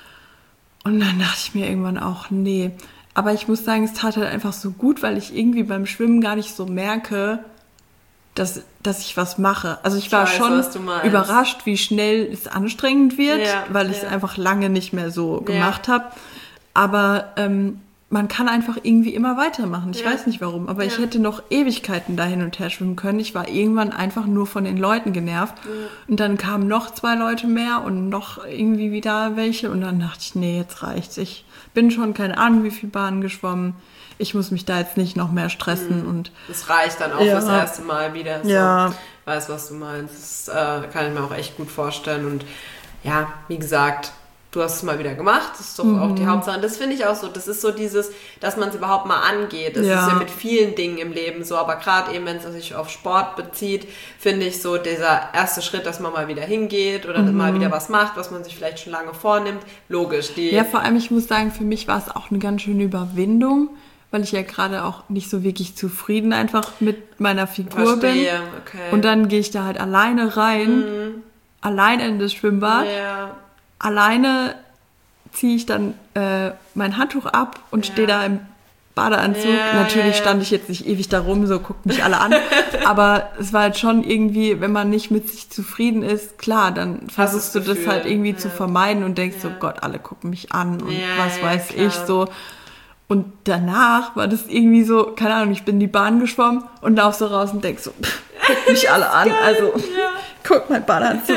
Und dann dachte ich mir irgendwann auch, nee. Aber ich muss sagen, es tat halt einfach so gut, weil ich irgendwie beim Schwimmen gar nicht so merke, dass, dass ich was mache. Also ich war weiß, schon was du meinst. überrascht, wie schnell es anstrengend wird, Ja, weil ich es ja. einfach lange nicht mehr so Ja. gemacht habe. Aber ähm, man kann einfach irgendwie immer weitermachen. Ich Ja. weiß nicht warum, aber ich Ja. hätte noch Ewigkeiten da hin und her schwimmen können. Ich war irgendwann einfach nur von den Leuten genervt. Und dann kamen noch zwei Leute mehr und noch irgendwie wieder welche. Und dann dachte ich, nee, jetzt reicht's. Ich bin schon keine Ahnung, wie viel Bahnen geschwommen. Ich muss mich da jetzt nicht noch mehr stressen. Und Das reicht dann auch Ja. das erste Mal wieder. So. Ja. Weiß, was du meinst. Das äh, kann ich mir auch echt gut vorstellen. Und ja, wie gesagt, du hast es mal wieder gemacht. Das ist doch Mhm. auch die Hauptsache. Und das finde ich auch so. Das ist so dieses, dass man es überhaupt mal angeht. Das Ja. ist ja mit vielen Dingen im Leben so. Aber gerade eben, wenn es sich auf Sport bezieht, finde ich so dieser erste Schritt, dass man mal wieder hingeht oder Mhm. mal wieder was macht, was man sich vielleicht schon lange vornimmt. Logisch. Die ja, vor allem, ich muss sagen, für mich war es auch eine ganz schöne Überwindung, weil ich ja gerade auch nicht so wirklich zufrieden einfach mit meiner Figur bin. Verstehe. Okay. Und dann gehe ich da halt alleine rein, allein in das Schwimmbad. ja. Alleine ziehe ich dann äh, mein Handtuch ab und Ja. stehe da im Badeanzug. Ja, Natürlich ja, ja. stand ich jetzt nicht ewig da rum, so guckt mich alle an. Aber es war halt schon irgendwie, wenn man nicht mit sich zufrieden ist, klar, dann versuchst du das das Gefühl, halt irgendwie ja. zu vermeiden und denkst so, Ja. Gott, alle gucken mich an und Ja, was ja, weiß klar. ich so. Und danach war das irgendwie so, keine Ahnung, ich bin die Bahn geschwommen und lauf so raus und denk so, pff, guck mich alle an. Also, guck mein Badeanzug.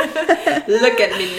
Look at me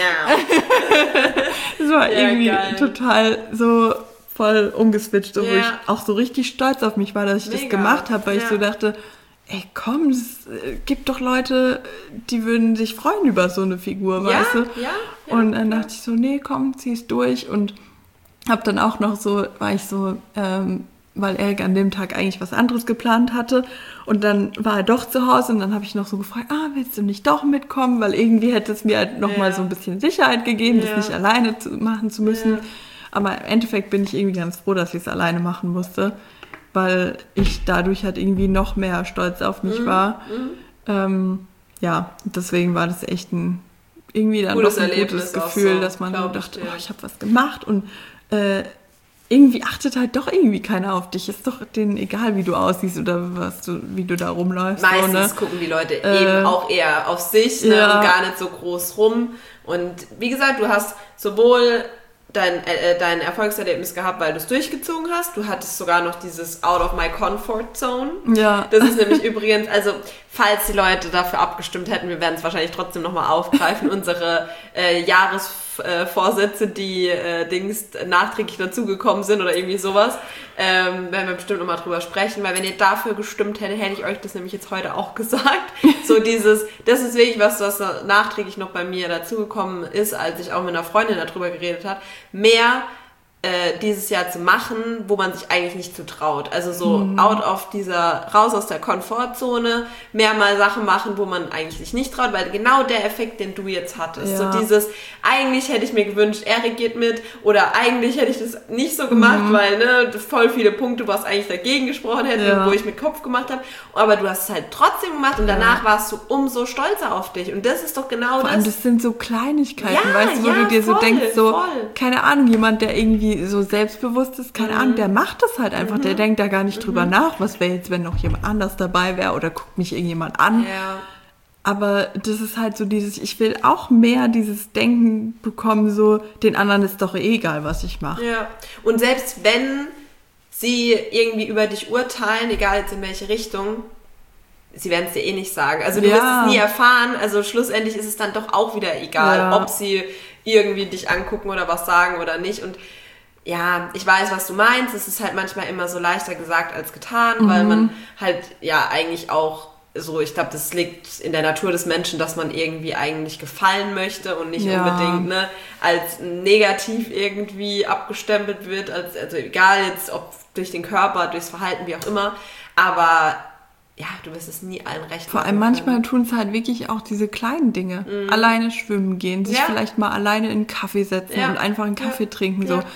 now. Das war Ja, irgendwie geil. total so voll umgeswitcht, so, wo Ja. ich auch so richtig stolz auf mich war, dass ich das Mega. gemacht habe, weil ich Ja. so dachte, ey komm, es äh, gibt doch Leute, die würden sich freuen über so eine Figur, Ja, weißt du? ja, ja, Und dann klar. dachte ich so, nee, komm, zieh's durch und hab dann auch noch so, war ich so, ähm, weil Erik an dem Tag eigentlich was anderes geplant hatte und dann war er doch zu Hause und dann habe ich noch so gefragt, ah, willst du nicht doch mitkommen, weil irgendwie hätte es mir halt nochmal Ja. so ein bisschen Sicherheit gegeben, Ja. das nicht alleine zu machen zu müssen. Ja. Aber im Endeffekt bin ich irgendwie ganz froh, dass ich es alleine machen musste, weil ich dadurch halt irgendwie noch mehr stolz auf mich Mhm. war. Ähm, ja, deswegen war das echt ein irgendwie dann Gutes doch ein Erlebnis gutes auch Gefühl, so, dass man so glaub ich dachte, dir. oh, ich habe was gemacht und äh, irgendwie achtet halt doch irgendwie keiner auf dich. Ist doch denen egal, wie du aussiehst oder was du, wie du da rumläufst. Meistens so, ne? gucken die Leute Äh, eben auch eher auf sich ne, ja. und gar nicht so groß rum. Und wie gesagt, du hast sowohl dein, äh, dein Erfolgserlebnis gehabt, weil du es durchgezogen hast. Du hattest sogar noch dieses Out of my comfort zone. Ja. Das ist nämlich übrigens, also falls die Leute dafür abgestimmt hätten, wir werden es wahrscheinlich trotzdem nochmal aufgreifen, unsere äh, Jahresvorsätze, die äh, Dings nachträglich dazugekommen sind oder irgendwie sowas, ähm, werden wir bestimmt nochmal drüber sprechen, weil wenn ihr dafür gestimmt hättet, hätte ich euch das nämlich jetzt heute auch gesagt. So dieses, das ist wirklich was, was nachträglich noch bei mir dazugekommen ist, als ich auch mit einer Freundin darüber geredet habe, mehr äh, dieses Jahr zu machen, wo man sich eigentlich nicht zutraut. Also so Mhm. out of dieser, raus aus der Komfortzone, mehr mal Sachen machen, wo man eigentlich sich nicht traut, weil genau der Effekt, den du jetzt hattest, Ja. so dieses, eigentlich hätte ich mir gewünscht, Erik geht mit oder eigentlich hätte ich das nicht so gemacht, Mhm. weil ne, voll viele Punkte, was eigentlich dagegen gesprochen hätte, Ja. wo ich mit Kopf gemacht habe, aber du hast es halt trotzdem gemacht und danach warst du umso stolzer auf dich und das ist doch genau Vor allem, das. das sind so Kleinigkeiten, Ja, weißt du, wo ja, du dir so voll, denkst, so, voll. keine Ahnung, jemand, der irgendwie so selbstbewusst ist, keine Mhm. Ahnung, der macht das halt einfach, der denkt da gar nicht drüber nach, was wäre jetzt, wenn noch jemand anders dabei wäre oder guckt mich irgendjemand an. Ja. Aber das ist halt so dieses, ich will auch mehr dieses Denken bekommen, so, den anderen ist doch eh egal, was ich mache. Ja, und selbst wenn sie irgendwie über dich urteilen, egal jetzt in welche Richtung, sie werden es dir eh nicht sagen. Also du Ja. wirst es nie erfahren, also schlussendlich ist es dann doch auch wieder egal, Ja. ob sie irgendwie dich angucken oder was sagen oder nicht. Und ja, ich weiß, was du meinst. Es ist halt manchmal immer so leichter gesagt als getan, mhm. weil man halt ja eigentlich auch so, ich glaube, das liegt in der Natur des Menschen, dass man irgendwie eigentlich gefallen möchte und nicht ja. unbedingt ne, als negativ irgendwie abgestempelt wird, als, also egal jetzt, ob durch den Körper, durchs Verhalten, wie auch immer, aber ja, du wirst es nie allen recht machen. Vor allem manchmal tun es halt wirklich auch diese kleinen Dinge. Mhm. Alleine schwimmen gehen, sich ja. vielleicht mal alleine in einen Kaffee setzen ja. und einfach einen Kaffee ja. trinken, so. Ja.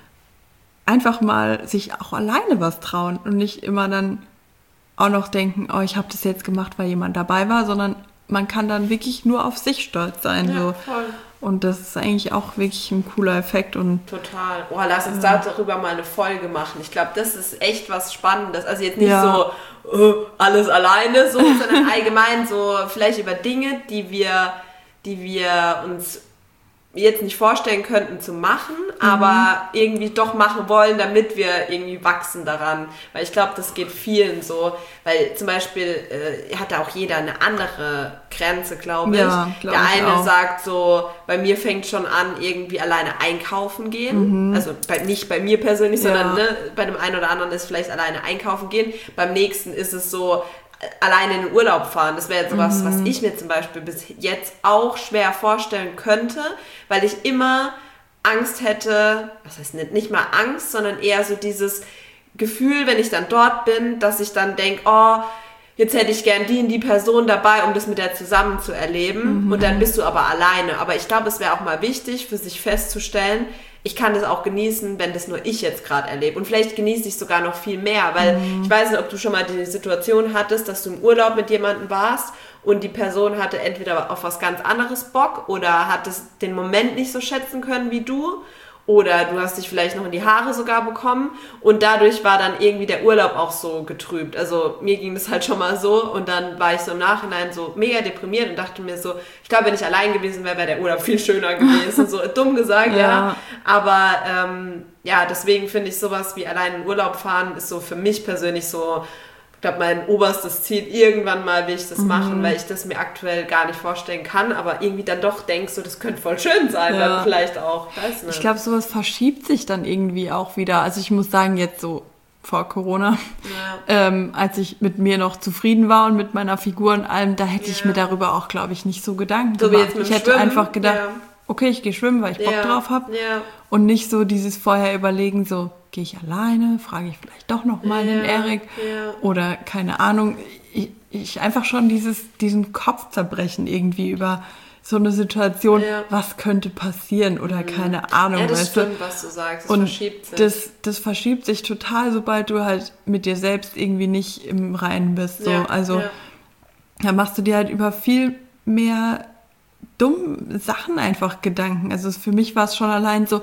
Einfach mal sich auch alleine was trauen und nicht immer dann auch noch denken, oh, ich habe das jetzt gemacht, weil jemand dabei war, sondern man kann dann wirklich nur auf sich stolz sein. Ja, so. Voll. Und das ist eigentlich auch wirklich ein cooler Effekt. Und total. Oh, lass uns ja. darüber mal eine Folge machen. Ich glaube, das ist echt was Spannendes. Also jetzt nicht ja. so uh, alles alleine, so, sondern allgemein so vielleicht über Dinge, die wir, die wir uns jetzt nicht vorstellen könnten zu machen, mhm. aber irgendwie doch machen wollen, damit wir irgendwie wachsen daran. Weil ich glaube, das geht vielen so. Weil zum Beispiel äh, hat da auch jeder eine andere Grenze, glaube ich. Ja, glaub Der ich eine auch. sagt so, bei mir fängt schon an, irgendwie alleine einkaufen gehen. Mhm. Also bei, nicht bei mir persönlich, ja. sondern ne, bei dem einen oder anderen ist vielleicht alleine einkaufen gehen. Beim nächsten ist es so, alleine in den Urlaub fahren, das wäre jetzt sowas, mhm. was ich mir zum Beispiel bis jetzt auch schwer vorstellen könnte, weil ich immer Angst hätte, was heißt nicht, nicht mal Angst, sondern eher so dieses Gefühl, wenn ich dann dort bin, dass ich dann denke, oh, jetzt hätte ich gern die und die Person dabei, um das mit der zusammen zu erleben mhm. und dann bist du aber alleine. Aber ich glaube, es wäre auch mal wichtig, für sich festzustellen, ich kann das auch genießen, wenn das nur ich jetzt gerade erlebe. Und vielleicht genieße ich sogar noch viel mehr, weil mhm. ich weiß nicht, ob du schon mal die Situation hattest, dass du im Urlaub mit jemandem warst und die Person hatte entweder auf was ganz anderes Bock oder hat es den Moment nicht so schätzen können wie du. Oder du hast dich vielleicht noch in die Haare sogar bekommen und dadurch war dann irgendwie der Urlaub auch so getrübt. Also mir ging das halt schon mal so und dann war ich so im Nachhinein so mega deprimiert und dachte mir so, ich glaube, wenn ich allein gewesen wäre, wäre der Urlaub viel schöner gewesen. So dumm gesagt, ja. ja. Aber ähm, ja, deswegen finde ich sowas wie allein in Urlaub fahren ist so für mich persönlich so, ich glaube, mein oberstes Ziel, irgendwann mal will ich das mhm. machen, weil ich das mir aktuell gar nicht vorstellen kann, aber irgendwie dann doch denkst so, das könnte voll schön sein, ja. dann vielleicht auch. Weiß nicht. Ich glaube, sowas verschiebt sich dann irgendwie auch wieder. Also ich muss sagen, jetzt so vor Corona, ja. ähm, als ich mit mir noch zufrieden war und mit meiner Figur und allem, da hätte ja. ich mir darüber auch, glaube ich, nicht so Gedanken so gemacht. Wie jetzt mit ich hätte Schwimmen. einfach gedacht, ja. okay, ich gehe schwimmen, weil ich Bock ja. drauf habe ja. und nicht so dieses vorher überlegen, so gehe ich alleine, frage ich vielleicht doch noch mal ja. den Erik ja. oder keine Ahnung. Ich, ich einfach schon dieses diesen Kopfzerbrechen irgendwie über so eine Situation, ja. was könnte passieren oder mhm. keine Ahnung. Ja, das weißt stimmt, du? was du sagst. Das und verschiebt sich. Das, das verschiebt sich total, sobald du halt mit dir selbst irgendwie nicht im Reinen bist. So. Ja. Also ja. da machst du dir halt über viel mehr dumme Sachen einfach Gedanken. Also für mich war es schon allein so,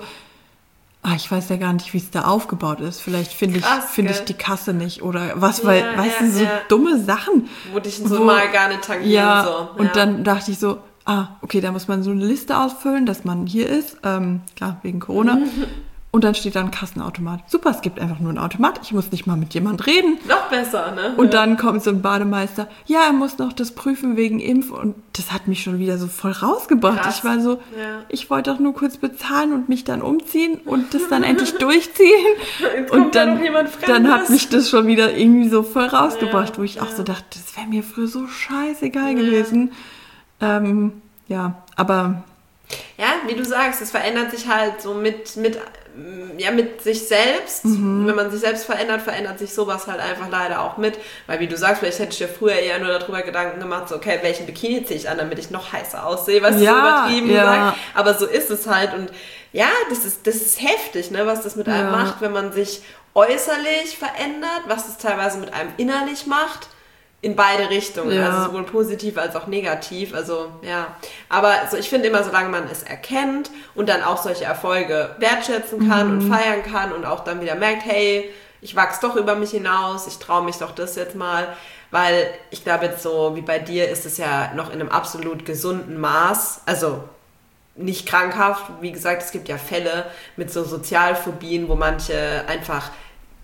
ah, ich weiß ja gar nicht, wie es da aufgebaut ist. Vielleicht finde ich, find ich die Kasse nicht oder was, ja, weil, ja, weißt du, so ja. dumme Sachen. Wo dich so mal gar nicht tangieren. Ja, so. Ja, und dann dachte ich so, ah, okay, da muss man so eine Liste ausfüllen, dass man hier ist, ähm, klar, wegen Corona. Und dann steht da ein Kassenautomat. Super, es gibt einfach nur einen Automat. Ich muss nicht mal mit jemand reden. Noch besser, ne? Und ja. dann kommt so ein Bademeister. Ja, er muss noch das prüfen wegen Impf. Und das hat mich schon wieder so voll rausgebracht. Krass. Ich war so, ja. ich wollte doch nur kurz bezahlen und mich dann umziehen und das dann endlich durchziehen. Jetzt und dann, da noch jemand dann hat mich das schon wieder irgendwie so voll rausgebracht, ja, wo ich ja. auch so dachte, das wäre mir früher so scheißegal ja. gewesen. Ähm, ja, aber... Ja, wie du sagst, es verändert sich halt so mit, mit, ja, mit sich selbst. Mhm. Wenn man sich selbst verändert, verändert sich sowas halt einfach leider auch mit. Weil wie du sagst, vielleicht hätte ich dir früher eher nur darüber Gedanken gemacht, so okay, welchen Bikini ziehe ich an, damit ich noch heißer aussehe, was ja, so übertrieben ja. gesagt. Aber so ist es halt. Und ja, das ist, das ist heftig, ne, was das mit einem ja. macht, wenn man sich äußerlich verändert, was es teilweise mit einem innerlich macht. In beide Richtungen, ja. also sowohl positiv als auch negativ, also ja. Aber so, ich finde immer, solange man es erkennt und dann auch solche Erfolge wertschätzen kann mhm. und feiern kann und auch dann wieder merkt, hey, ich wachse doch über mich hinaus, ich traue mich doch das jetzt mal, weil ich glaube jetzt so wie bei dir ist es ja noch in einem absolut gesunden Maß, also nicht krankhaft, wie gesagt, es gibt ja Fälle mit so Sozialphobien, wo manche einfach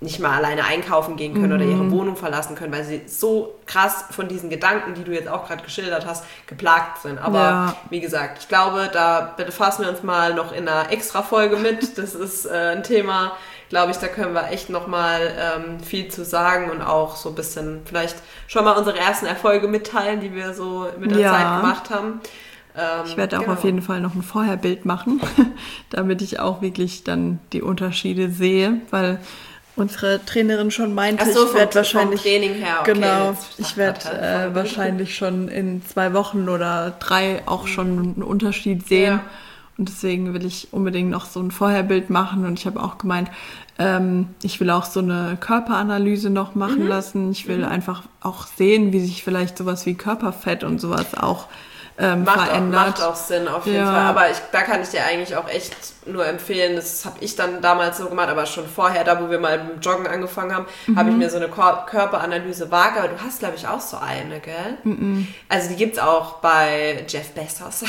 nicht mal alleine einkaufen gehen können mhm. oder ihre Wohnung verlassen können, weil sie so krass von diesen Gedanken, die du jetzt auch gerade geschildert hast, geplagt sind. Aber ja. wie gesagt, ich glaube, da befassen wir uns mal noch in einer Extra-Folge mit. Das ist äh, ein Thema, glaube ich, da können wir echt nochmal ähm, viel zu sagen und auch so ein bisschen vielleicht schon mal unsere ersten Erfolge mitteilen, die wir so mit der ja. Zeit gemacht haben. Ähm, ich werde auch genau. auf jeden Fall noch ein Vorherbild machen, damit ich auch wirklich dann die Unterschiede sehe, weil unsere Trainerin schon meinte, Ach so, ich werde wahrscheinlich vom Training her, okay, genau, ich werde äh, wahrscheinlich schon in zwei Wochen oder drei auch schon einen Unterschied sehen. Ja. Und deswegen will ich unbedingt noch so ein Vorherbild machen. Und ich habe auch gemeint, ähm, ich will auch so eine Körperanalyse noch machen mhm. lassen. Ich will mhm. einfach auch sehen, wie sich vielleicht sowas wie Körperfett und sowas auch ähm, macht verändert. Auch, macht auch Sinn, auf jeden ja. Fall. Aber ich, da kann ich dir eigentlich auch echt nur empfehlen, das habe ich dann damals so gemacht, aber schon vorher, da wo wir mal mit dem Joggen angefangen haben, mhm. habe ich mir so eine Kor- Körperanalyse Waage, aber du hast, glaube ich, auch so eine, gell? Mhm. Also die gibt's auch bei Jeff Bezos.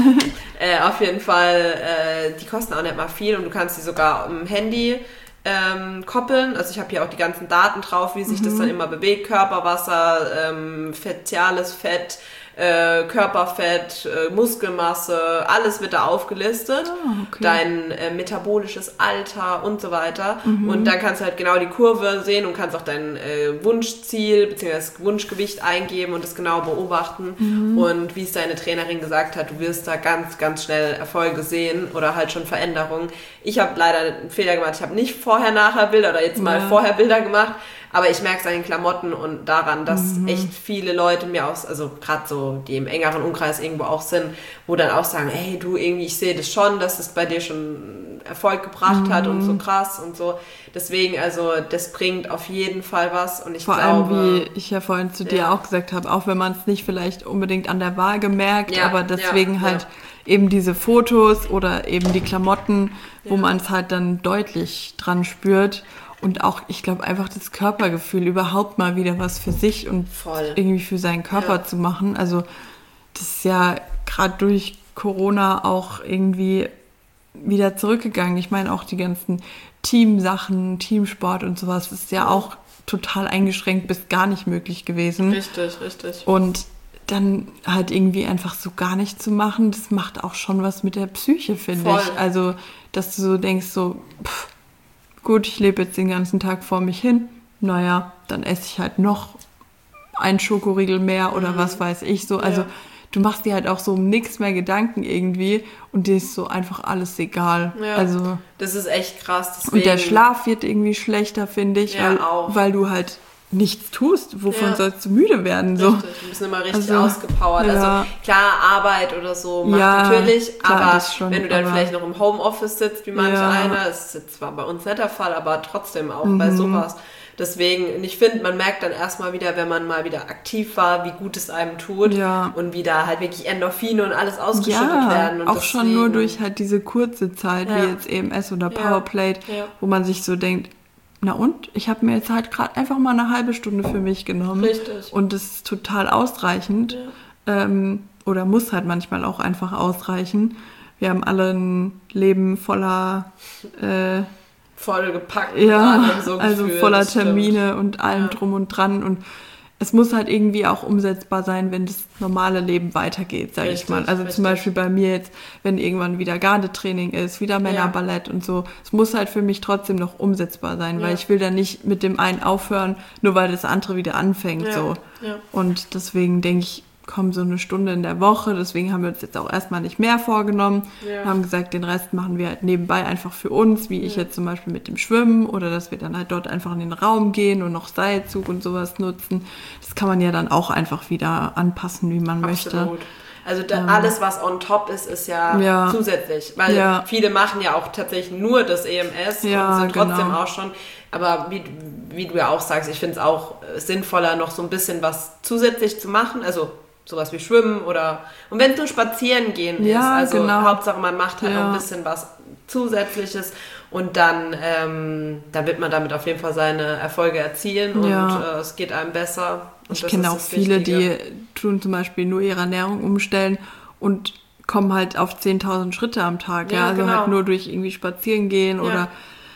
äh, auf jeden Fall, äh, die kosten auch nicht mal viel und du kannst die sogar im Handy ähm, koppeln. Also ich habe hier auch die ganzen Daten drauf, wie sich mhm. das dann immer bewegt, Körperwasser, ähm, fetiales Fett, Äh, Körperfett, äh, Muskelmasse, alles wird da aufgelistet, oh, okay. dein äh, metabolisches Alter und so weiter mhm. und dann kannst du halt genau die Kurve sehen und kannst auch dein äh, Wunschziel bzw. Wunschgewicht eingeben und das genau beobachten mhm. und wie es deine Trainerin gesagt hat, du wirst da ganz, ganz schnell Erfolge sehen oder halt schon Veränderungen. Ich habe leider einen Fehler gemacht, ich habe nicht vorher-nachher Bilder oder jetzt mal ja. vorher Bilder gemacht, aber ich merke es an den Klamotten und daran, dass mhm. echt viele Leute mir aus, also gerade so, die im engeren Umkreis irgendwo auch sind, wo dann auch sagen, hey du, irgendwie, ich sehe das schon, dass es bei dir schon Erfolg gebracht mhm. hat und so krass und so. Deswegen, also das bringt auf jeden Fall was und ich Vor glaube... Vor allem, wie ich ja vorhin zu dir ja. auch gesagt habe, auch wenn man es nicht vielleicht unbedingt an der Waage merkt, ja, aber deswegen ja, halt ja. eben diese Fotos oder eben die Klamotten, wo ja. man es halt dann deutlich dran spürt. Und auch, ich glaube, einfach das Körpergefühl, überhaupt mal wieder was für sich und Voll. irgendwie für seinen Körper ja. zu machen. Also das ist ja gerade durch Corona auch irgendwie wieder zurückgegangen. Ich meine auch die ganzen Teamsachen, Teamsport und sowas ist ja auch total eingeschränkt bis gar nicht möglich gewesen. Richtig, richtig. Und dann halt irgendwie einfach so gar nicht zu machen, das macht auch schon was mit der Psyche, finde ich. Also, dass du so denkst, so, pff, gut, ich lebe jetzt den ganzen Tag vor mich hin. Naja, dann esse ich halt noch einen Schokoriegel mehr oder mhm. was weiß ich so. Also ja. du machst dir halt auch so um nichts mehr Gedanken irgendwie und dir ist so einfach alles egal. Ja, also, das ist echt krass. Deswegen. Und der Schlaf wird irgendwie schlechter, finde ich, ja, weil, auch. weil du halt nichts tust. Wovon ja. sollst du müde werden? So. Richtig, du bist immer richtig also, ausgepowert. Ja. Also klar, Arbeit oder so macht ja, natürlich, klar, aber schon, wenn du dann aber vielleicht noch im Homeoffice sitzt, wie manch ja. einer, ist jetzt zwar bei uns nicht der Fall, aber trotzdem auch mhm. bei sowas. Deswegen, ich finde, man merkt dann erstmal wieder, wenn man mal wieder aktiv war, wie gut es einem tut ja. und wie da halt wirklich Endorphine und alles ausgeschüttet ja, werden. Und auch deswegen, schon nur durch halt diese kurze Zeit, ja. wie jetzt E M S oder Powerplate, ja. Ja. wo man sich so denkt, na und? Ich habe mir jetzt halt gerade einfach mal eine halbe Stunde für mich genommen. Richtig. Und das ist total ausreichend. Ja. Ähm, oder muss halt manchmal auch einfach ausreichen. Wir haben alle ein Leben voller... Äh, vollgepackt. Ja, so also Gefühl, voller Termine und allem ja. drum und dran. Und es muss halt irgendwie auch umsetzbar sein, wenn das normale Leben weitergeht, sage ich mal. Also richtig. Zum Beispiel bei mir jetzt, wenn irgendwann wieder Gardetraining ist, wieder Männerballett ja. und so. Es muss halt für mich trotzdem noch umsetzbar sein, ja. weil ich will dann nicht mit dem einen aufhören, nur weil das andere wieder anfängt. Ja. So. Ja. Und deswegen denke ich, komm, so eine Stunde in der Woche. Deswegen haben wir uns jetzt auch erstmal nicht mehr vorgenommen. Ja. Haben gesagt, den Rest machen wir halt nebenbei einfach für uns, wie ja. ich jetzt zum Beispiel mit dem Schwimmen oder dass wir dann halt dort einfach in den Raum gehen und noch Seilzug und sowas nutzen. Das kann man ja dann auch einfach wieder anpassen, wie man Absolut. möchte. Also da, ähm, alles, was on top ist, ist ja, ja. zusätzlich. Weil ja. viele machen ja auch tatsächlich nur das E M S ja, und sind trotzdem genau. auch schon... Aber wie, wie du ja auch sagst, ich finde es auch sinnvoller, noch so ein bisschen was zusätzlich zu machen. Also sowas wie Schwimmen oder... Und wenn es nur spazieren gehen ja, ist, also genau. Hauptsache man macht halt ja. noch ein bisschen was Zusätzliches und dann, ähm, dann wird man damit auf jeden Fall seine Erfolge erzielen und ja. äh, es geht einem besser. Und ich kenne auch viele, Wichtige. die tun zum Beispiel nur ihre Ernährung umstellen und kommen halt auf zehntausend Schritte am Tag. Ja, ja? Also genau. halt nur durch irgendwie spazieren gehen ja. oder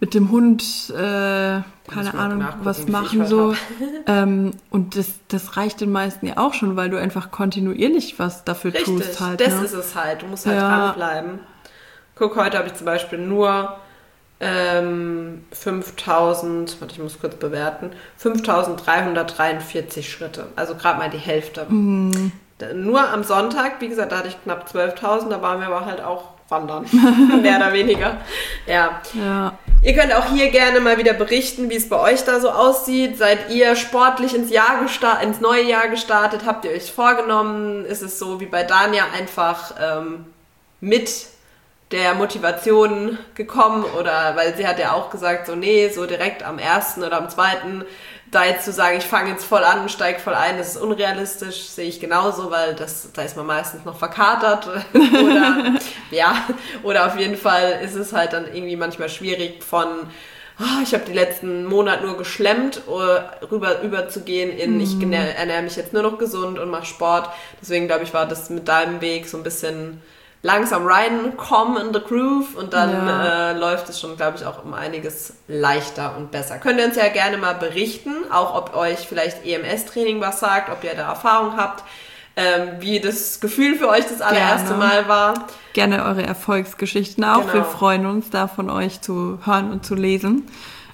mit dem Hund, äh, keine Ahnung, was machen so. ähm, und das, das reicht den meisten ja auch schon, weil du einfach kontinuierlich was dafür Richtig, tust halt. das ne? ist es halt. Du musst halt Ja. dranbleiben. Guck, heute habe ich zum Beispiel nur ähm, fünftausend, warte, ich muss kurz bewerten, fünftausenddreihundertdreiundvierzig Schritte. Also gerade mal die Hälfte. Mhm. Nur am Sonntag, wie gesagt, da hatte ich knapp zwölftausend, da waren wir aber halt auch wandern, mehr oder weniger. Ja. Ja. Ihr könnt auch hier gerne mal wieder berichten, wie es bei euch da so aussieht. Seid ihr sportlich ins Jahr gesta- ins neue Jahr gestartet? Habt ihr euch vorgenommen? Ist es so wie bei Dania einfach ähm, mit der Motivation gekommen? Oder weil sie hat ja auch gesagt, so nee, so direkt am ersten oder am zweiten da jetzt zu sagen, ich fange jetzt voll an und steige voll ein, das ist unrealistisch, sehe ich genauso, weil das, da ist man meistens noch verkatert oder ja, oder auf jeden Fall ist es halt dann irgendwie manchmal schwierig von, oh, ich habe die letzten Monate nur geschlemmt, rüber überzugehen in, mhm. ich ernähre mich jetzt nur noch gesund und mache Sport. Deswegen glaube ich, war das mit deinem Weg so ein bisschen langsam reinkommen in the groove und dann ja. äh, läuft es schon, glaube ich, auch um einiges leichter und besser. Könnt ihr uns ja gerne mal berichten, auch ob euch vielleicht E M S-Training was sagt, ob ihr da Erfahrung habt, ähm, wie das Gefühl für euch das allererste gerne. Mal war. Gerne eure Erfolgsgeschichten auch. Genau. Wir freuen uns, da von euch zu hören und zu lesen.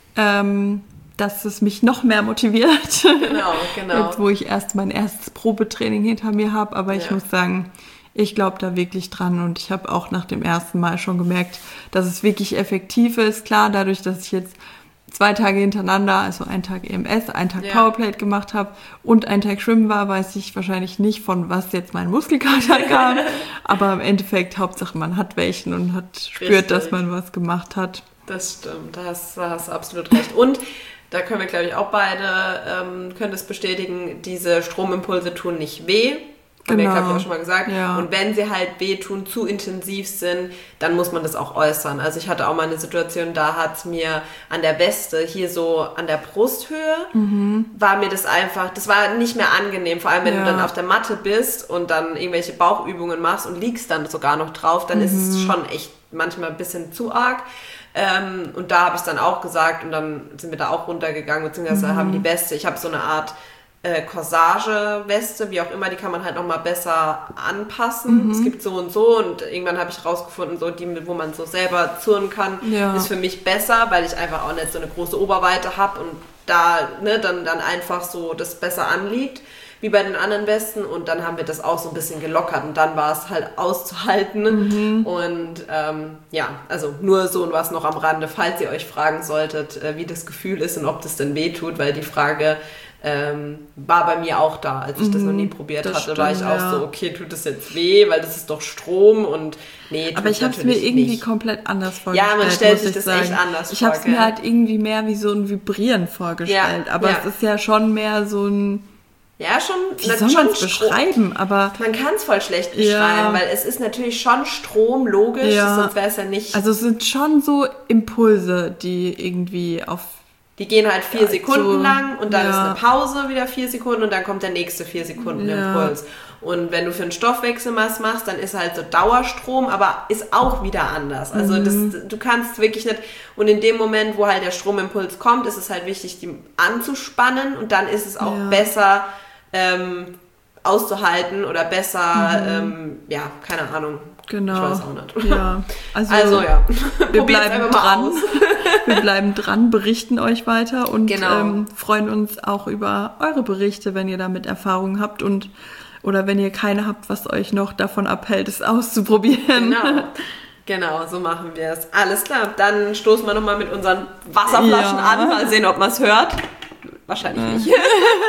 Ähm, dass es mich noch mehr motiviert. Genau, genau. Jetzt, wo ich erst mein erstes Probetraining hinter mir habe, aber ich ja. muss sagen, ich glaube da wirklich dran und ich habe auch nach dem ersten Mal schon gemerkt, dass es wirklich effektiv ist. Klar, dadurch, dass ich jetzt zwei Tage hintereinander, also einen Tag E M S, einen Tag ja. Powerplate gemacht habe und einen Tag Schwimmen war, weiß ich wahrscheinlich nicht, von was jetzt mein Muskelkater kam. Aber im Endeffekt, Hauptsache man hat welchen und hat spürt, Richtig. Dass man was gemacht hat. Das stimmt, da hast, da hast du absolut recht. Und da können wir, glaube ich, auch beide, ähm, können das bestätigen, diese Stromimpulse tun nicht weh. Haben genau. wir, glaube ich, auch schon mal gesagt. Ja. Und wenn sie halt wehtun, zu intensiv sind, dann muss man das auch äußern. Also ich hatte auch mal eine Situation, da hat es mir an der Weste, hier so an der Brusthöhe, mhm. war mir das einfach, das war nicht mehr angenehm. Vor allem, wenn ja. du dann auf der Matte bist und dann irgendwelche Bauchübungen machst und liegst dann sogar noch drauf, dann mhm. ist es schon echt manchmal ein bisschen zu arg. Ähm, und da habe ich es dann auch gesagt und dann sind wir da auch runtergegangen, beziehungsweise mhm. haben die Weste, ich habe so eine Art Äh, Corsage-Weste, wie auch immer, die kann man halt nochmal besser anpassen. Mhm. Es gibt so und so und irgendwann habe ich rausgefunden, so die, wo man so selber zurren kann, ja. ist für mich besser, weil ich einfach auch nicht so eine große Oberweite habe und da ne, dann, dann einfach so das besser anliegt, wie bei den anderen Westen und dann haben wir das auch so ein bisschen gelockert und dann war es halt auszuhalten mhm. und ähm, ja, also nur so und was noch am Rande, falls ihr euch fragen solltet, äh, wie das Gefühl ist und ob das denn weh tut, weil die Frage Ähm, war bei mir auch da, als ich mhm, das noch nie probiert hatte, stimmt, war ich auch ja. so, okay, tut das jetzt weh, weil das ist doch Strom und nee, tut aber ich habe es mir irgendwie nicht. komplett anders vorgestellt. Ja, man stellt sich das sagen. echt anders ich vor. Ich habe es mir halt irgendwie mehr wie so ein Vibrieren vorgestellt, ja, aber ja. es ist ja schon mehr so ein ja, schon, wie soll man es beschreiben, aber man kann es voll schlecht beschreiben, ja. weil es ist natürlich schon Strom, logisch, ja. sonst wäre es ja nicht. Also es sind schon so Impulse, die irgendwie auf Die gehen halt vier ja, Sekunden so, lang und dann ja. ist eine Pause, wieder vier Sekunden und dann kommt der nächste vier Sekunden ja. Impuls. Und wenn du für einen Stoffwechsel was machst, dann ist halt so Dauerstrom, aber ist auch wieder anders. Also mhm. das, du kannst wirklich nicht, und in dem Moment, wo halt der Stromimpuls kommt, ist es halt wichtig, die anzuspannen und dann ist es auch ja. besser ähm, auszuhalten oder besser, mhm. ähm, ja, keine Ahnung. Genau. Ich weiß auch nicht. Ja. Also, also ja, wir bleiben dran. Wir bleiben dran, berichten euch weiter und genau. ähm, freuen uns auch über eure Berichte, wenn ihr damit Erfahrungen habt und oder wenn ihr keine habt, was euch noch davon abhält, es auszuprobieren. Genau. Genau, so machen wir es. Alles klar, dann stoßen wir nochmal mit unseren Wasserflaschen ja. an, mal sehen, ob man es hört. Wahrscheinlich ja. nicht.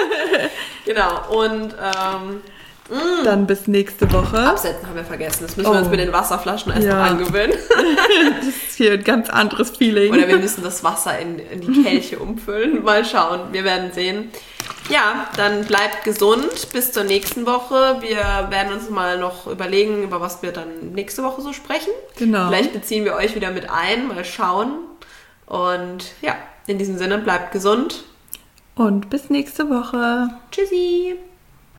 Genau, und ähm, Mm. Dann bis nächste Woche. Absetzen haben wir vergessen. Das müssen oh. wir uns mit den Wasserflaschen erst ja. noch angewöhnen. Das ist hier ein ganz anderes Feeling. Oder wir müssen das Wasser in, in die Kelche umfüllen. Mal schauen. Wir werden sehen. Ja, dann bleibt gesund. Bis zur nächsten Woche. Wir werden uns mal noch überlegen, über was wir dann nächste Woche so sprechen. Genau. Vielleicht beziehen wir euch wieder mit ein. Mal schauen. Und ja, in diesem Sinne, bleibt gesund. Und bis nächste Woche. Tschüssi.